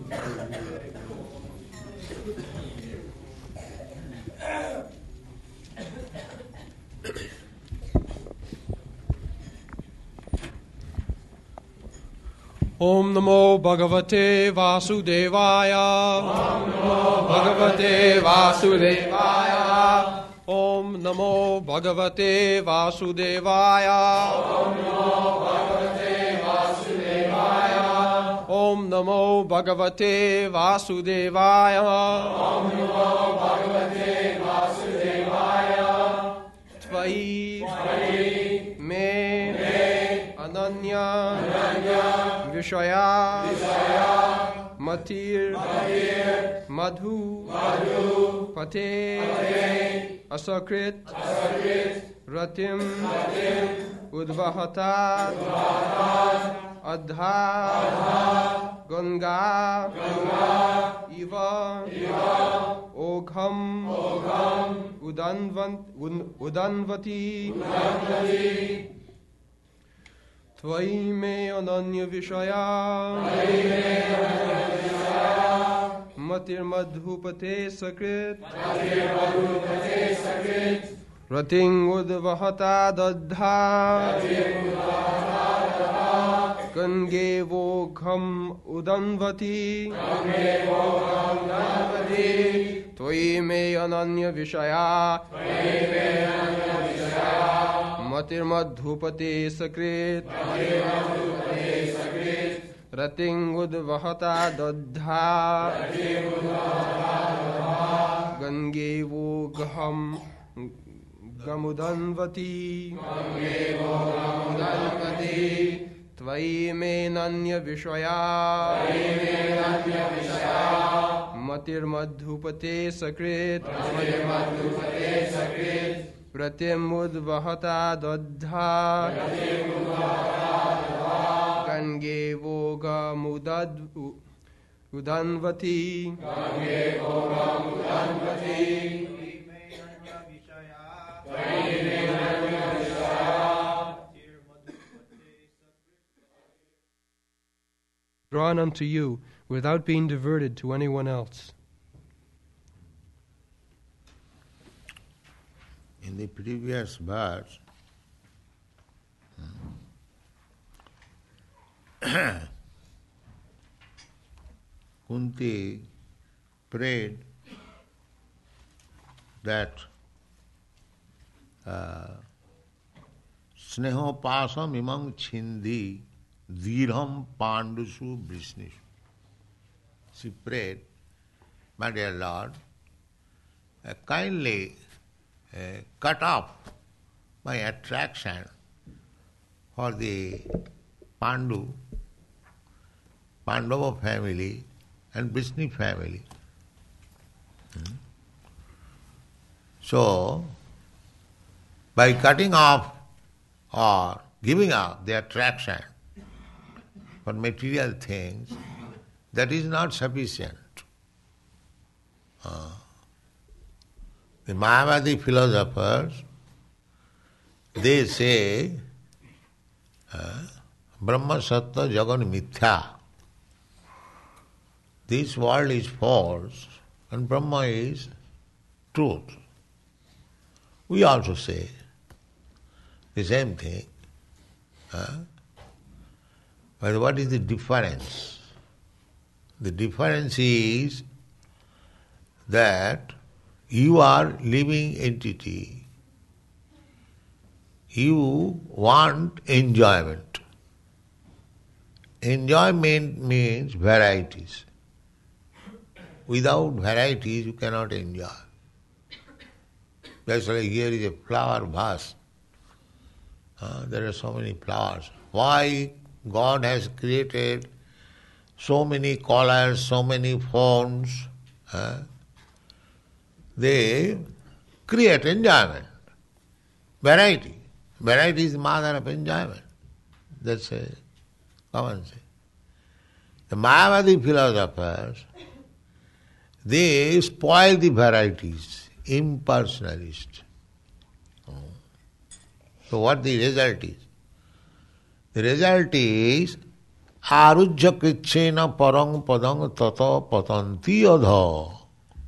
Om Namo Bhagavate Vasudevaya. Om Namo Bhagavate Vasudevaya. Om Namo Bhagavate Vasudevaya. Om Namo Bhagavate Vasudevaya. Om Namo Bhagavate Vasudevaya. Om Namo Bhagavate Vasudevaya. Tvai me Ananya Vishaya Matir Madhu Pate Asakrit Ratim Udvahata Adha Ganga Iva Ogham Udanvati Tvai me ananya vishaya Matir madhupate sakrit Rating udvahata dadha Gange vogham udanvati Tvai me ananya vishaya Matir madhupate sakrit Rating udvahata dadha Gange vogham gamudanvati Tvai me nanya vishaya Matir madhupate sakrit Pratim udvahata dadha Gange voga mudad udanvati Drawn unto you without being diverted to anyone else. In the previous verse, Kunti prayed that Snehopasam imam chindi dirham pandusu brisnishu. She prayed, my dear Lord, kindly cut off my attraction for the Pandava family and Vishnu family. So, by cutting off or giving up the attraction for material things, that is not sufficient. The Mayavadi philosophers, they say, Brahma Sattva Jagan Mithya. This world is false and Brahma is truth. We also say the same thing. But what is the difference? The difference is that you are living entity. You want enjoyment. Enjoyment means varieties. Without varieties you cannot enjoy. That's why here is a flower vase. There are so many flowers. Why God has created so many colors, so many forms? They create enjoyment. Variety. Variety is the mother of enjoyment. That's a common thing. The Mayavadi philosophers, they spoil the varieties, impersonalist. So what the result is? The result is arujya krichena parang padang tata patanti adha.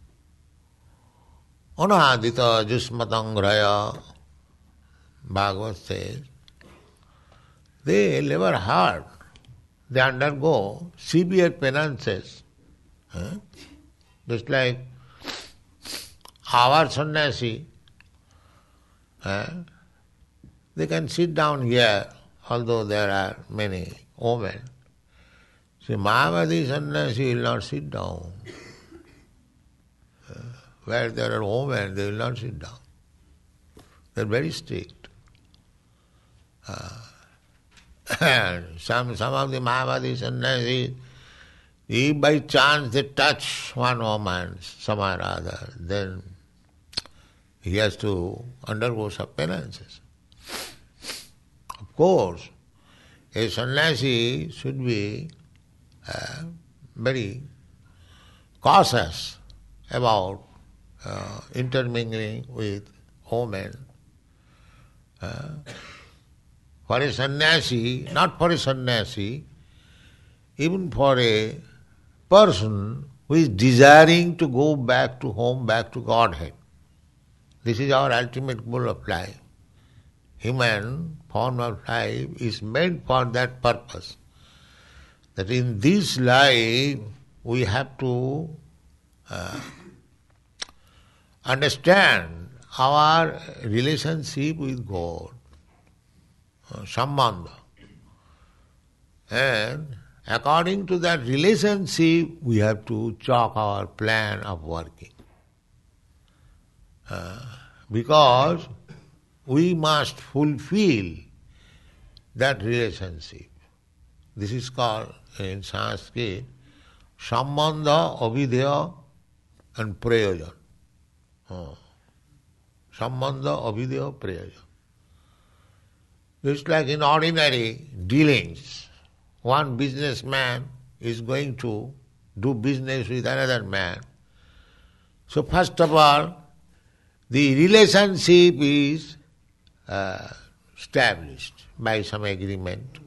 Anadita jusmatang raya, Bhagavad says, they never hard. They undergo severe penances. Just like our sannyasi, they can sit down here, although there are many women. See, Mayavadi sannyasi will not sit down. Where there are women, they will not sit down. They are very strict. Some of the Mayavadi sannyasis, if by chance they touch one woman, some or other, then he has to undergo some penances. Of course, a sannyasi should be very cautious about intermingling with women. For a sannyasi, not for a sannyasi, even for a person who is desiring to go back to home, back to Godhead. This is our ultimate goal of life. Human form of life is made for that purpose. That in this life we have to understand our relationship with God, sambandha. And according to that relationship, we have to chalk our plan of working. Because we must fulfill that relationship. This is called in Sanskrit sambandha, avidya and prayojan. Sambandha, avidya, prayojan. Just like in ordinary dealings, one businessman is going to do business with another man. So first of all, the relationship is established by some agreement.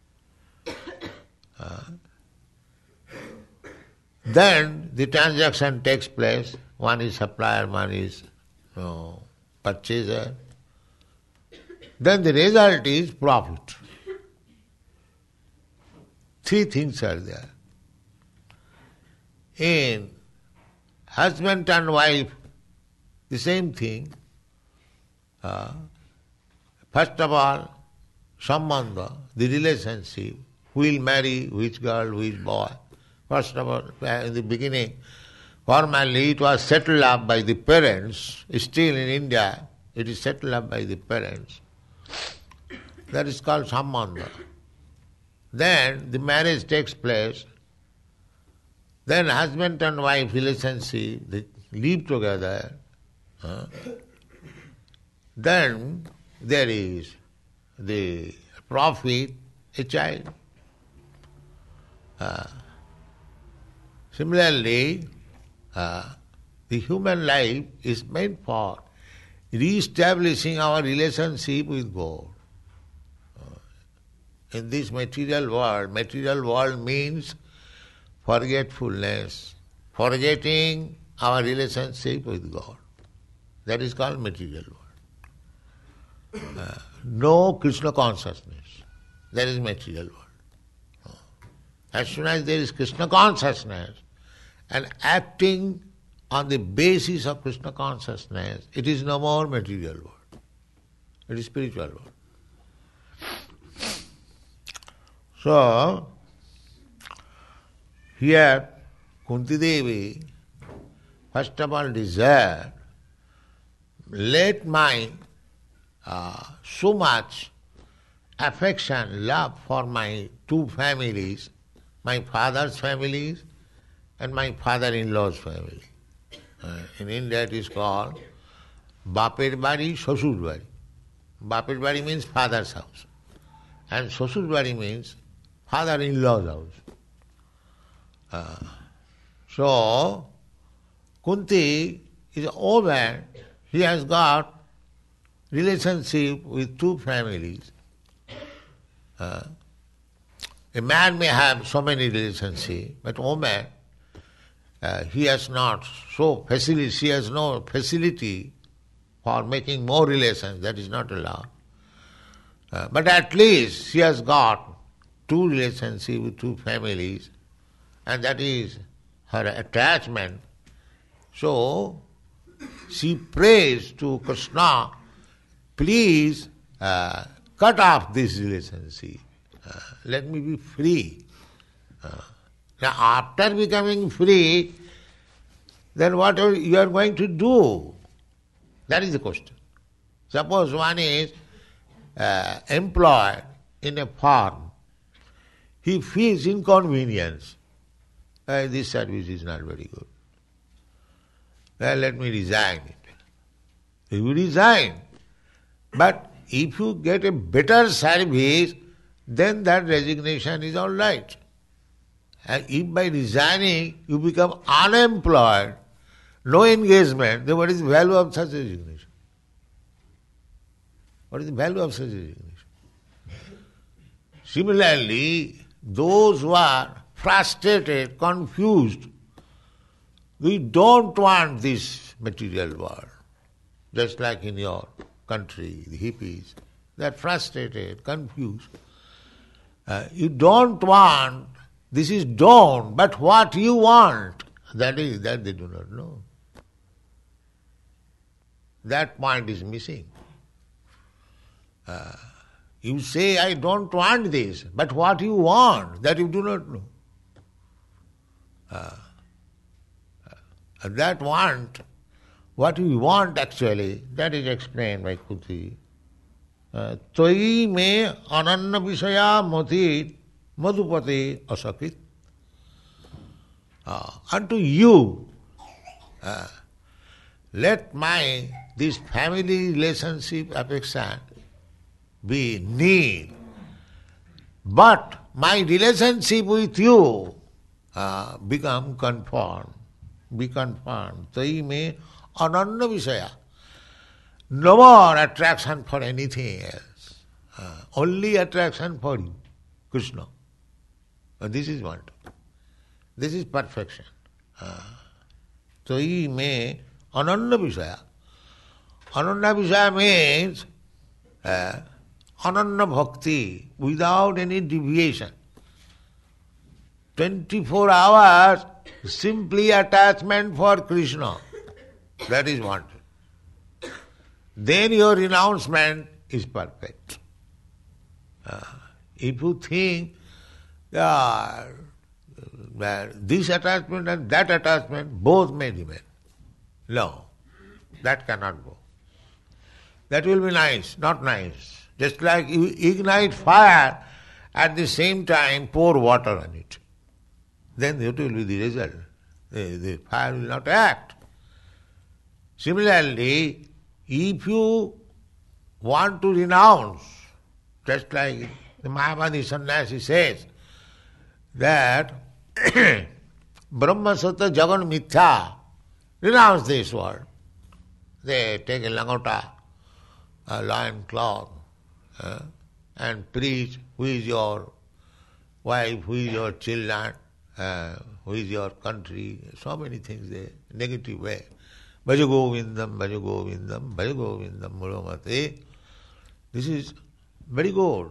Then the transaction takes place. One is supplier, one is purchaser. Then the result is profit. Three things are there. In husband and wife, the same thing. First of all, sambandha, the relationship, who will marry which girl, which boy. First of all, in the beginning, formally it was settled up by the parents. Still in India, it is settled up by the parents. That is called sambandha. Then the marriage takes place. Then husband and wife relationship, they live together. Then there is the profit, a child. Similarly, the human life is meant for re-establishing our relationship with God. In this material world means forgetfulness, forgetting our relationship with God. That is called material world. No Krishna consciousness. That is material world. As soon as there is Krishna consciousness and acting on the basis of Krishna consciousness, it is no more material world. It is spiritual world. So, here Kunti Devi first of all desired, let my so much affection, love for my two families, my father's families and my father-in-law's family. In India it is called Bapir Bari, Shashur Bari. Bapir Bari means father's house. And Shashur Bari means father-in-law's house. So, Kunti is over, he has got relationship with two families. A man may have so many relationships, but woman, he has not so facility, she has no facility for making more relations. That is not allowed. But at least she has got two relationships with two families, and that is her attachment. So she prays to Krishna, please cut off this relationship. Let me be free. Now after becoming free, then what you are going to do? That is the question. Suppose one is employed in a farm. He feels inconvenience. This service is not very good. Well, let me resign it. You resign. But if you get a better service, then that resignation is all right. And if by resigning you become unemployed, no engagement, then what is the value of such resignation? What is the value of such resignation? Similarly, those who are frustrated, confused, we don't want this material world. Just like in your country, the hippies, they are frustrated, confused. You don't want, this is don't, but what you want, that they do not know. That point is missing. You say, I don't want this, but what you want, that you do not know. That want, what you want actually, that is explained by Kuti. Toi me ananna visaya mati madhupati asakit. Unto you, let this family relationship affection be need. But my relationship with you become conformed. Be conformed. Toi me ananna visaya. No more attraction for anything else. Only attraction for you, Krishna. This is what. This is perfection. Toi me ananna visaya. Ananna visaya means ananna bhakti, without any deviation. 24 hours, simply attachment for Krishna. That is wanted. Then your renouncement is perfect. If you think that this attachment and that attachment both may remain, no, that cannot go. That will be nice, not nice. Just like you ignite fire, at the same time pour water on it. Then that will be the result. The fire will not act. Similarly, if you want to renounce, just like the Mayavadi sannyasi says, that Brahma Sattva Jagan Mithya, renounce this word. They take a langota, a lion cloth, and preach who is your wife, who is your children, who is your country, so many things there, negative way. Bhaja Govindam, Bhaja Govindam, Bhaja Govindam, Mulamate. This is very good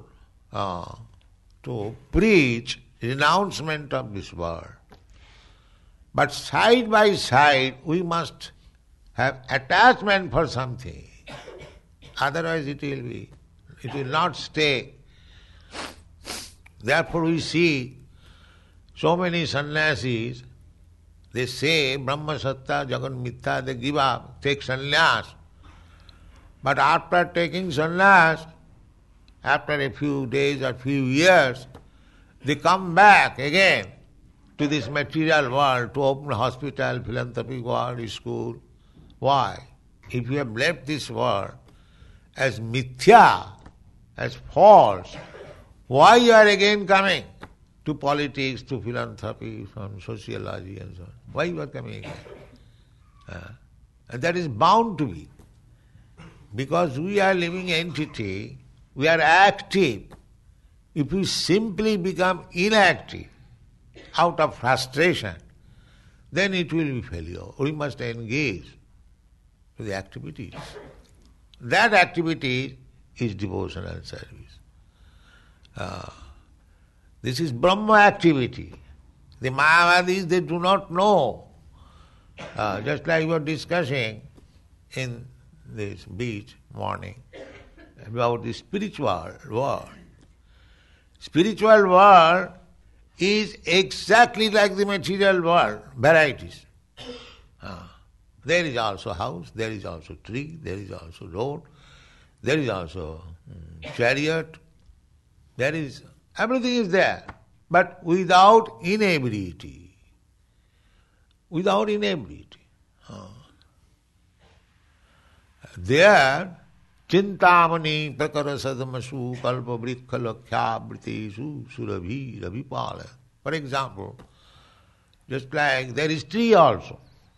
to preach renouncement of this world. But side by side we must have attachment for something. Otherwise it will not stay. Therefore we see so many sannyasis, they say Brahma Sattva, Jagan Mithya, they give up, take sannyas. But after taking sannyas, after a few days or few years, they come back again to this material world to open hospital, philanthropic world, school. Why? If you have left this world as mithya, as false, why you are again coming to politics, to philanthropy, from sociology and so on? Why you are coming again? And that is bound to be. Because we are living entity, we are active. If we simply become inactive out of frustration, then it will be failure. We must engage with the activities. That activity is devotional service. This is Brahma activity. The Mayavadis, they do not know. Just like we were discussing in this beach morning about the spiritual world. Spiritual world is exactly like the material world, varieties. There is also house, there is also tree, there is also road, there is also chariot, there is, everything is there, but without inebriety. Without inebriety. There, Chintamani prakara sadamasu kalpa vrikha lakhya britesu surabhi rabhipala. For example, just like there is tree also.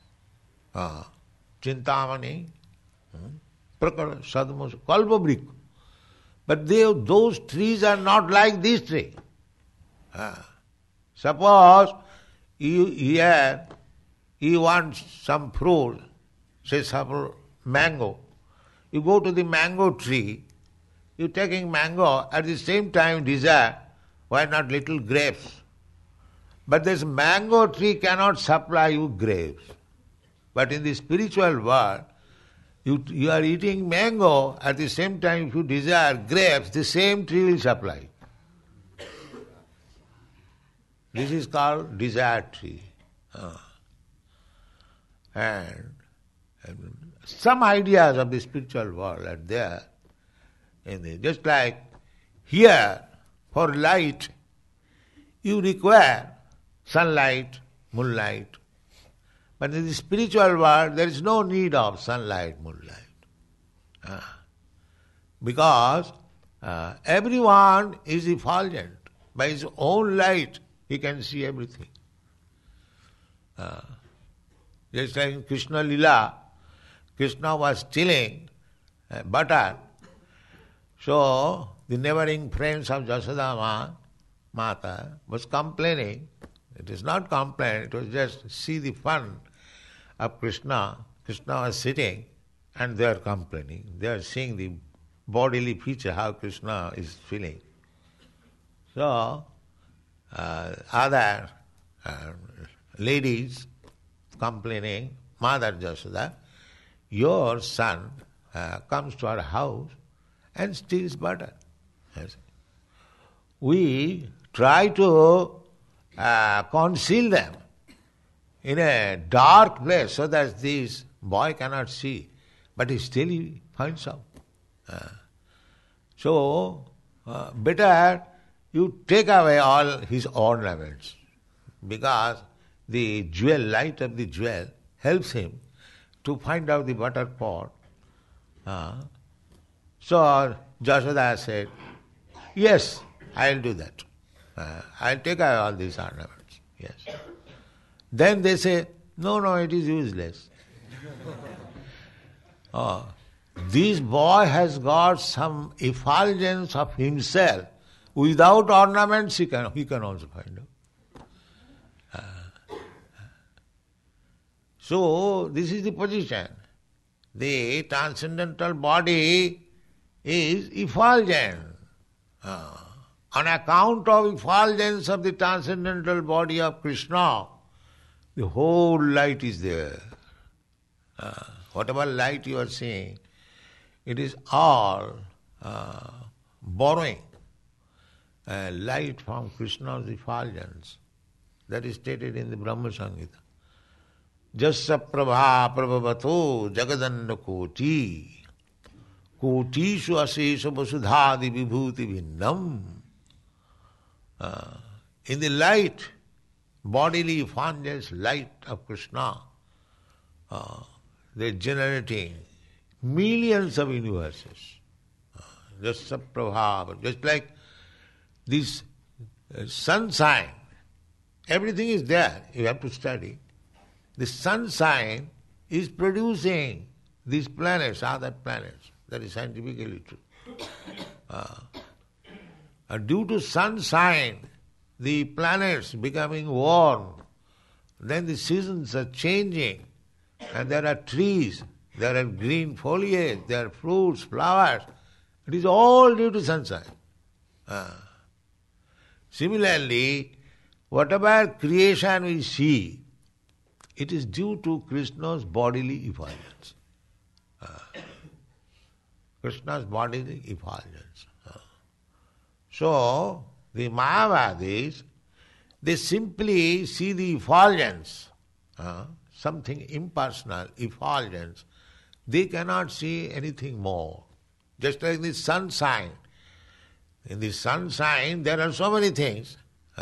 Chintamani prakara sadamasu kalpa vrikha. But those trees are not like this tree. Suppose you want some fruit, say suppose mango. You go to the mango tree, you taking mango, at the same time desire, why not little grapes? But this mango tree cannot supply you grapes. But in the spiritual world, you are eating mango, at the same time if you desire grapes, the same tree will supply. This is called desire tree. And some ideas of the spiritual world are there. Just like here, for light, you require sunlight, moonlight. But in the spiritual world, there is no need of sunlight, moonlight. Because everyone is effulgent. By his own light, he can see everything. Just like in Krishna Lila, Krishna was stealing butter. So the neighboring friends of Jasodama Mata was complaining. It is not complaint, it was just see the fun of Krishna. Krishna was sitting and they are complaining. They are seeing the bodily feature, how Krishna is feeling. So other ladies complaining, Mother Jasoda, your son comes to our house and steals butter. Yes. We try to conceal them in a dark place so that this boy cannot see, but still he finds out. So, better you take away all his ornaments, because the jewel, light of the jewel helps him to find out the butter pot. So Jashoda said, yes, I'll do that. I'll take away all these ornaments. Yes. Then they say, no, it is useless. This boy has got some effulgence of himself. Without ornaments, he can also find out. So, this is the position. The transcendental body is effulgent. On account of effulgence of the transcendental body of Krishna, the whole light is there. Whatever light you are seeing, it is all borrowing light from Krishna's effulgence. That is stated in the Brahma Samhita. Jasya prabha prabhavato jagadanda koti kotishu asesha vasudhadi vibhuti vinnam. In the light, bodily effulgence light of Krishna, they are generating millions of universes. Jasya prabha, just like this sunshine, everything is there, you have to study. The sunshine is producing these planets, other planets. That is scientifically true. Due to sunshine, the planets becoming warm, then the seasons are changing, and there are trees, there are green foliage, there are fruits, flowers. It is all due to sunshine. Similarly, whatever creation we see, it is due to Krishna's bodily effulgence. Krishna's bodily effulgence. So, the Mayavadis, they simply see the effulgence, something impersonal, effulgence. They cannot see anything more. Just like the sunshine. In the sunshine, there are so many things.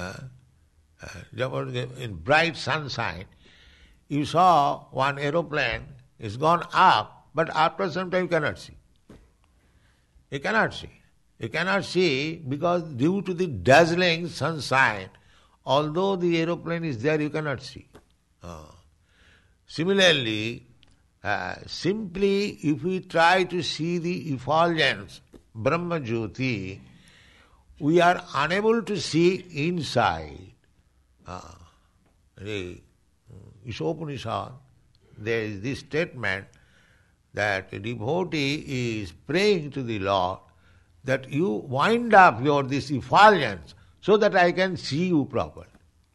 In bright sunshine, you saw one aeroplane is gone up, but after some time you cannot see. You cannot see. You cannot see because due to the dazzling sunshine, although the aeroplane is there, you cannot see. Similarly, simply if we try to see the effulgence, Brahma Jyoti, we are unable to see inside. The Ishopanishad, there is this statement that a devotee is praying to the Lord that you wind up your this effulgence so that I can see you properly.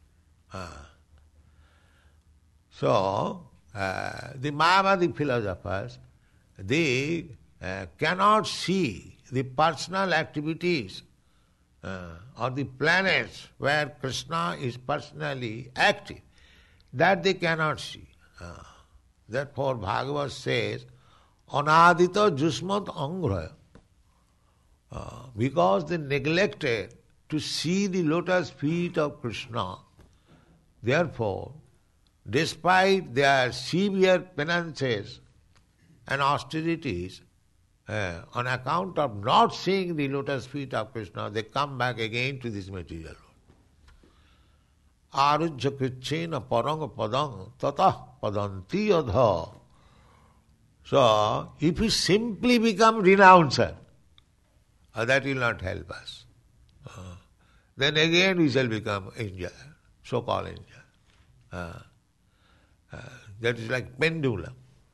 So, the Mayavadi philosophers, they cannot see the personal activities or the planets where Krishna is personally active. That they cannot see. Therefore, Bhagavad says, Anadita Jusmat Angraya. Because they neglected to see the lotus feet of Krishna, therefore, despite their severe penances and austerities, on account of not seeing the lotus feet of Krishna, they come back again to this material world. Arujya krichena paranga padang tatah padanti adha. So, if we simply become renouncer, that will not help us. Then again we shall become angel, so-called angel. That is like pendulum,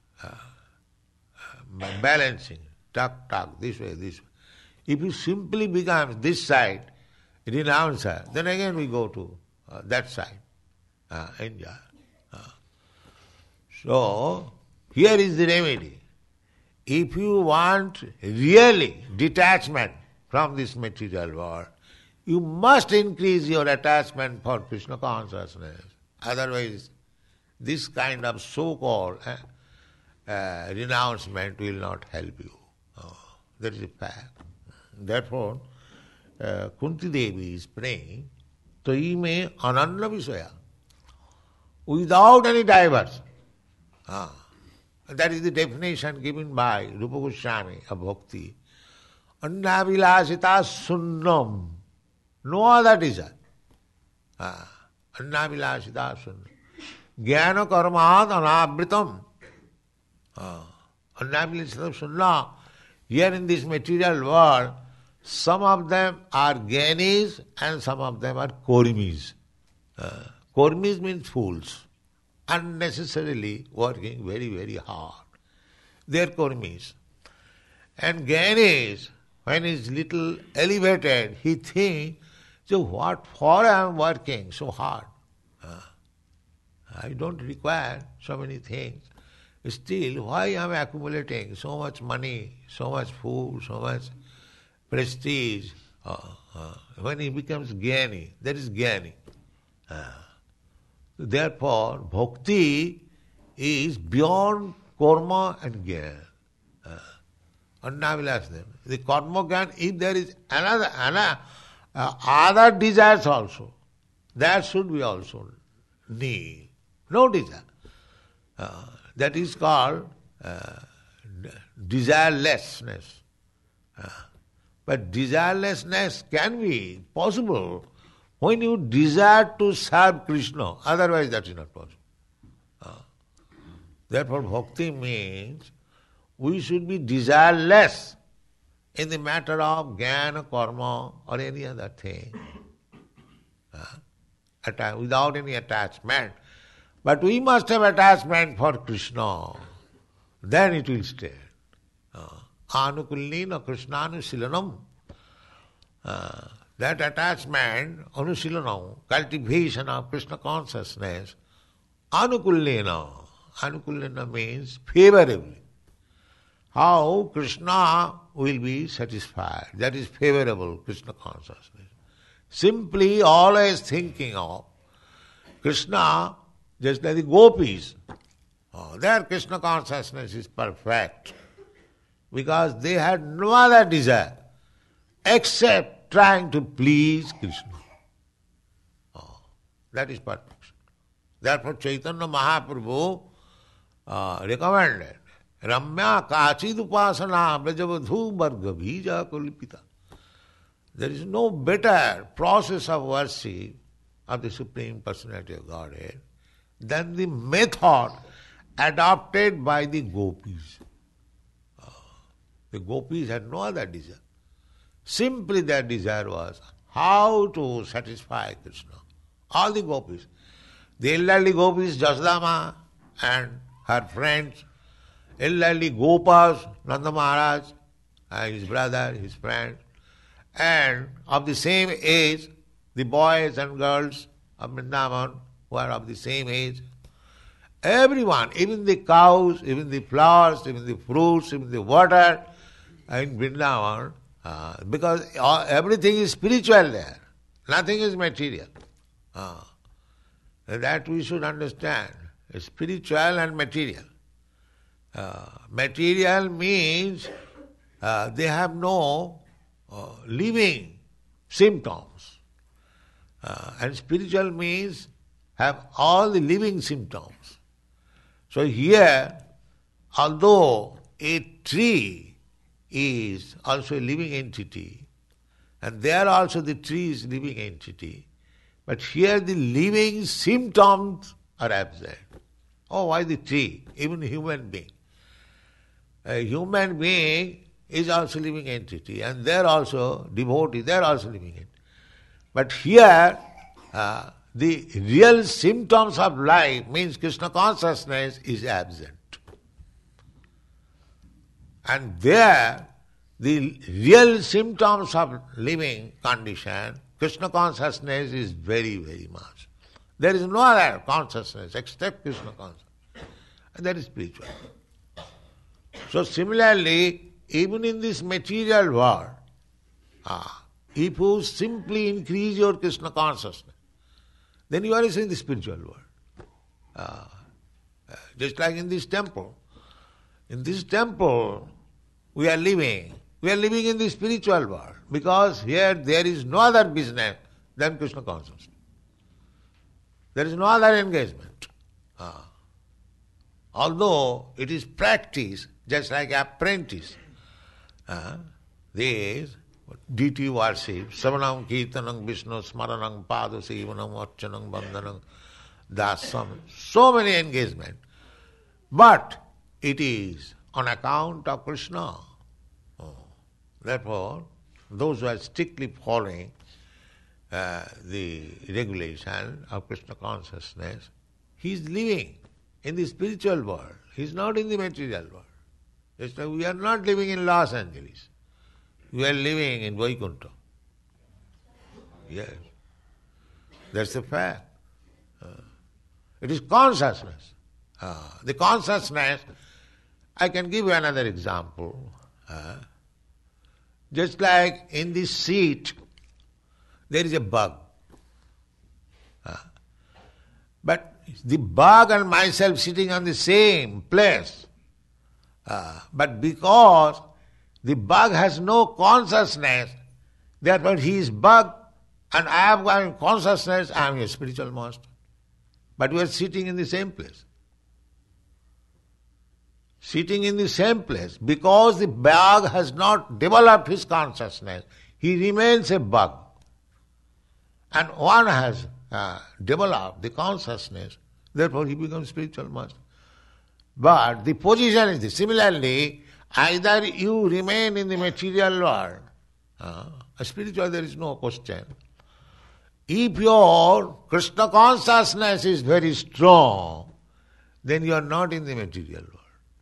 balancing, tuck, this way. If you simply become this side, renouncer, then again we go to that side, angel. So, here is the remedy. If you want really detachment from this material world, you must increase your attachment for Krishna consciousness. Otherwise, this kind of so-called renouncement will not help you. That is a fact. Therefore, Kunti Devi is praying, Taime Ananda Visaya, without any diverse. That is the definition given by Rupa Goswami of bhakti. Annavilasita sunnam. No other desire. Annavilasita sunnam. Jnana karmad anabritam. Annavilasita sunnam. Here in this material world, some of them are gyanis and some of them are kormis. Kormis means fools. Unnecessarily working very, very hard. They are kormis. And Gyanis, when he is little elevated, he thinks, so what for I am working so hard? I don't require so many things. Still, why am I accumulating so much money, so much food, so much prestige? When he becomes Gyani, that is Gyani. Therefore, bhakti is beyond karma and jnana. Annavilasya. The karma jnana, if there is other desires also, that should be also need. No desire. That is called desirelessness. But desirelessness can be possible when you desire to serve Krishna, otherwise that is not possible. Therefore, bhakti means we should be desireless in the matter of jnana, karma or any other thing, without any attachment. But we must have attachment for Krishna, then it will stay. Anukullina Krishnanu that attachment, anusilanam, cultivation of Krishna consciousness, anukullina. Anukullina means favorably. How Krishna will be satisfied. That is favorable, Krishna consciousness. Simply always thinking of Krishna, just like the gopis. Their Krishna consciousness is perfect. Because they had no other desire except trying to please Krishna. That is perfection. Therefore Chaitanya Mahaprabhu recommended Ramya Kachid Upasana Brajavadhu Varga Bija Kulipita. There is no better process of worship of the Supreme Personality of Godhead than the method adopted by the gopis. The gopis had no other desire. Simply their desire was how to satisfy Krishna. All the gopis. The elderly gopis, Jasodama and her friends, elderly Gopas, Nanda Maharaj, his brother, his friend, and of the same age, the boys and girls of Vrindavan who are of the same age. Everyone, even the cows, even the flowers, even the fruits, even the water in Vrindavan, because everything is spiritual there. Nothing is material. That we should understand. Spiritual and material. Material means they have no living symptoms. And spiritual means have all the living symptoms. So here, although a tree is also a living entity, and there also the tree is living entity, but here the living symptoms are absent. Oh, why the tree? Even human being. A human being is also living entity, and there also devotee, they are also living entity. But here, the real symptoms of life means Krishna consciousness is absent. And there, the real symptoms of living condition, Krishna consciousness is very, very much. There is no other consciousness except Krishna consciousness. And that is spiritual. So similarly, even in this material world, if you simply increase your Krishna consciousness, then you are in the spiritual world. Just like in this temple. In this temple, we are living in the spiritual world because here there is no other business than Krishna consciousness. There is no other engagement. Although it is practice, just like apprentice, this deity worship, Savanam, Kirtanam, Vishnu, Smaranam, Padasevanam, Archanam, Bandhanam, Dasam, so many engagement. But it is on account of Krishna. Therefore, those who are strictly following the regulation of Krishna consciousness, he is living in the spiritual world. He is not in the material world. Just like we are not living in Los Angeles. We are living in Vaikuntha. Yes. That's the fact. It is consciousness. The consciousness, I can give you another example. Just like in this seat, there is a bug. But the bug and myself sitting on the same place. But because the bug has no consciousness, therefore he is bug and I have got consciousness, I am a spiritual master. But we are sitting in the same place. Sitting in the same place, because the bug has not developed his consciousness, he remains a bug. And one has developed the consciousness, therefore he becomes spiritual master. But the position is this. Similarly, Either you remain in the material world, spiritual there is no question. If your Krishna consciousness is very strong, then you are not in the material world.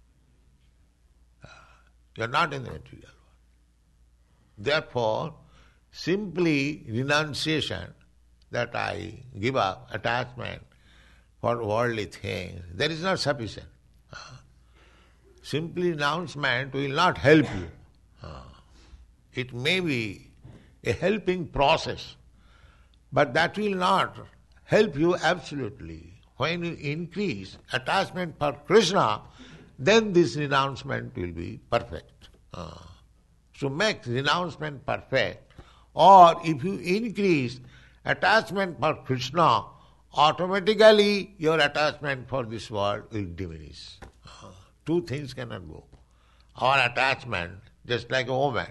You are not in the material world. Therefore, simply renunciation, that I give up attachment for worldly things, that is not sufficient. Simply renouncement will not help you. It may be a helping process, but that will not help you absolutely. When you increase attachment for Krishna, then this renouncement will be perfect. So make renouncement perfect. Or if you increase attachment for Krishna, automatically your attachment for this world will diminish. Two things cannot go. Our attachment, just like a woman,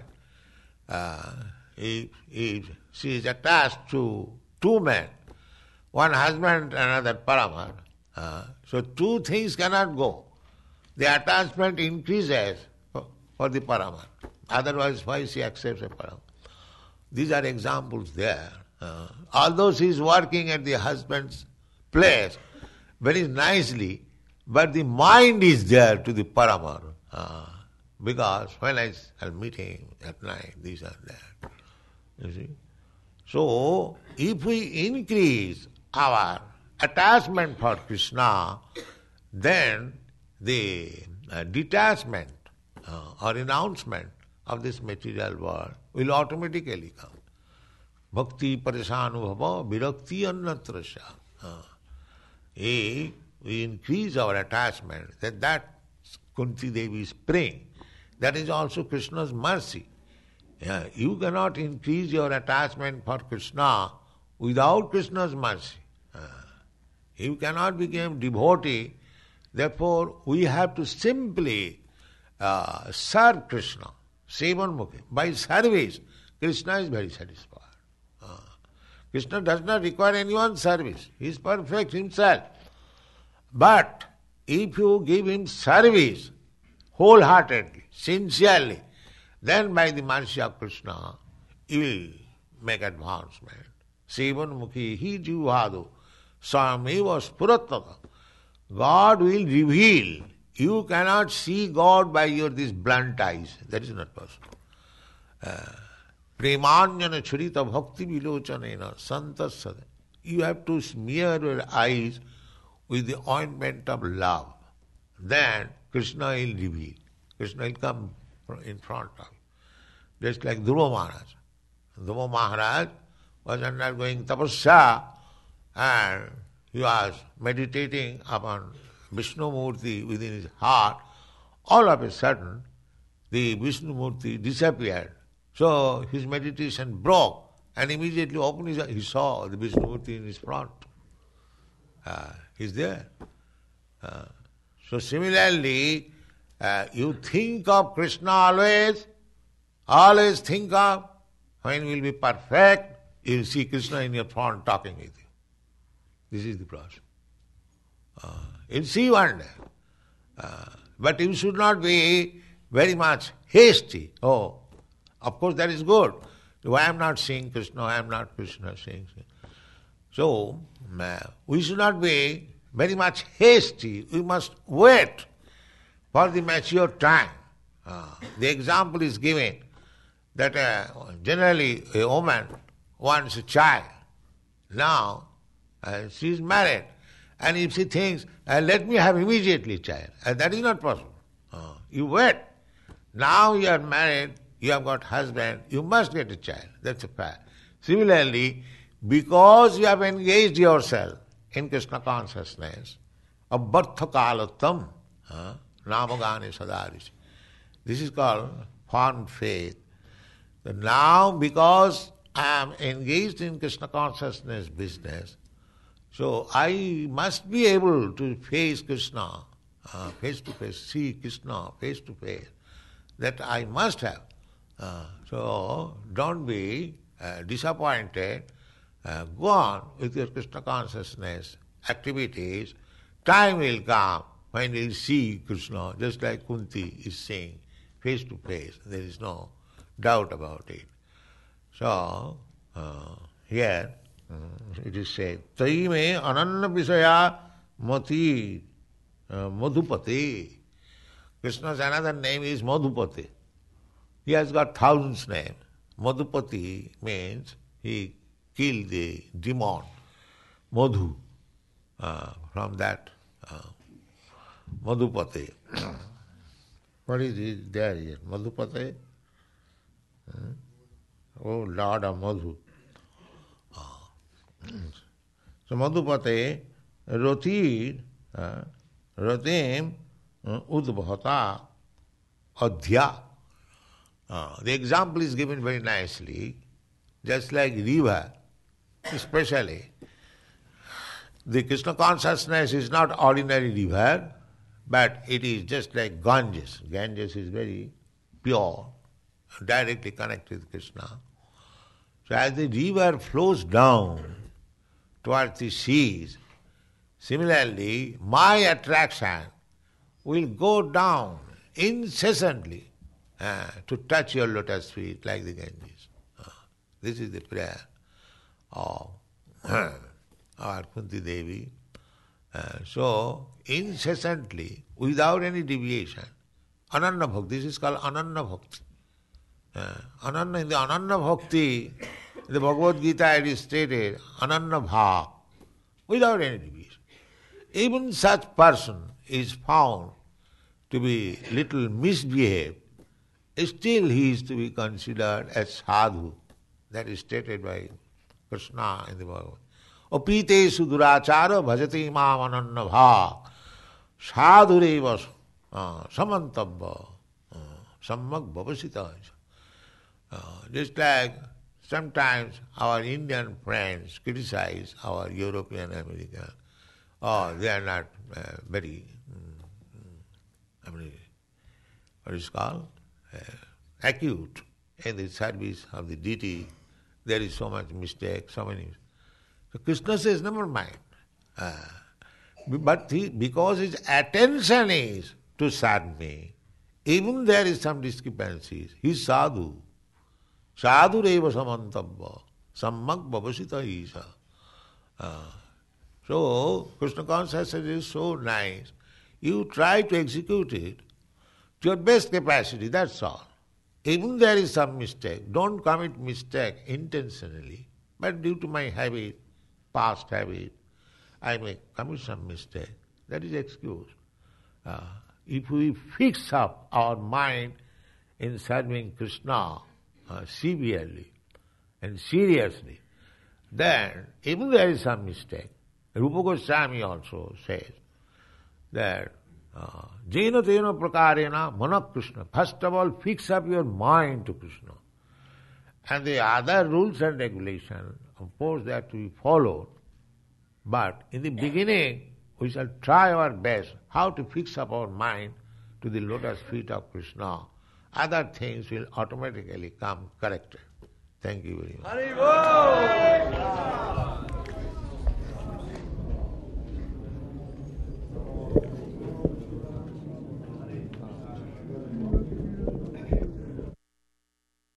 if she is attached to two men, one husband, another paramour, so two things cannot go. The attachment increases for the paramour. Otherwise, why she accepts a paramour? These are examples there. Although she is working at the husband's place very nicely, but the mind is there to the paramour. Because when I'll meet him at night, this and that. You see? So, if we increase our attachment for Krishna, then the detachment or renouncement of this material world will automatically come. Bhakti parishanubhava virakti annatrasya. If we increase our attachment, that Kunti Devi is praying, that is also Krishna's mercy. You cannot increase your attachment for Krishna without Krishna's mercy. You cannot become devotee. Therefore, we have to simply serve Krishna. Sevanmukhi. By service, Krishna is very satisfied. Krishna does not require anyone's service. He is perfect himself. But if you give him service wholeheartedly, sincerely, then by the mercy of Krishna, you will make advancement. Sevanmukhi hi jivhadu sameva spurattata. God will reveal. You cannot see God by your these blunt eyes. That is not possible. Premanyana churita bhakti vilochanena santasada. You have to smear your eyes with the ointment of love. Then Krishna will reveal. Krishna will come in front of you. Just like Dhruva Maharaj. Dhruva Maharaj was undergoing tapasya and he was meditating upon Vishnu Murti within his heart. All of a sudden, the Vishnu Murti disappeared. So his meditation broke and immediately opened his eyes. He saw the Vishnu Murti in his front. He's there. So similarly, you think of Krishna always think of, when you will be perfect, you will see Krishna in your front talking with you. This is the process. You'll see one day. But you should not be very much hasty. Oh, of course that is good. I am not seeing Krishna, I am not Krishna seeing. So, we should not be very much hasty. We must wait for the mature time. The example is given that generally a woman wants a child. Now, she is married. And if she thinks, let me have immediately a child, that is not possible. You wait. Now you are married, you have got husband, you must get a child. That's a fact. Similarly, because you have engaged yourself in Krishna consciousness, abbartha kalatam, namagane sadarishi. This is called formed faith. But now, because I am engaged in Krishna consciousness business, so I must be able to face Krishna face to face, see Krishna face to face. That I must have. So don't be disappointed. Go on with your Krishna consciousness activities. Time will come when you will see Krishna, just like Kunti is saying. face to face. There is no doubt about it. So, here it is said, Tayi me ananna visaya mati madhupati. Krishna's another name is Madhupati. He has got thousands names. Madhupati means he killed the demon, Madhu, from that Madhupati. What is it there here? Madhupati? Oh, Lord of Madhu. So Madhupati, Rotir, Ratim, Udbhata, Adhya. The example is given very nicely, just like river, especially. The Krishna consciousness is not ordinary river, but it is just like Ganges. Ganges is very pure, directly connected with Krishna. So as the river flows down towards the seas, similarly, my attraction will go down incessantly to touch your lotus feet like the Ganges. This is the prayer of our Kunti Devi. So, incessantly, without any deviation, Ananya Bhakti, this is called Ananya Bhakti. In the Ananya Bhakti, in the Bhagavad Gita it is stated, Ananya Bhav, without any deviation. Even such person is found to be little misbehaved, still he is to be considered as sadhu. That is stated by Krishna in the Bhagavad. Apitesu durachara bhajati mam ananya bha sadhureva samantabha sammak bhavasita. Just like sometimes our Indian friends criticize our European American, they are not very, what is called? Acute in the service of the deity. There is so much mistake, so many. So Krishna says, never mind. But because his attention is to serve me, even there is some discrepancies. He is sadhu. Sadhu reva samantabha. Sammak bhavasita isa. So, Krishna consciousness is so nice. You try to execute it to your best capacity, that's all. Even there is some mistake, don't commit mistake intentionally, but due to my habit, past habit, I may commit some mistake. That is excuse. If we fix up our mind in serving Krishna severely and seriously, then even there is some mistake. Rupa Goswami also says that Jena tena prakarena manak Krishna. First of all, fix up your mind to Krishna. And the other rules and regulations, of course, they have to be followed. But in the beginning, we shall try our best how to fix up our mind to the lotus feet of Krishna. Other things will automatically come corrected. Thank you very much.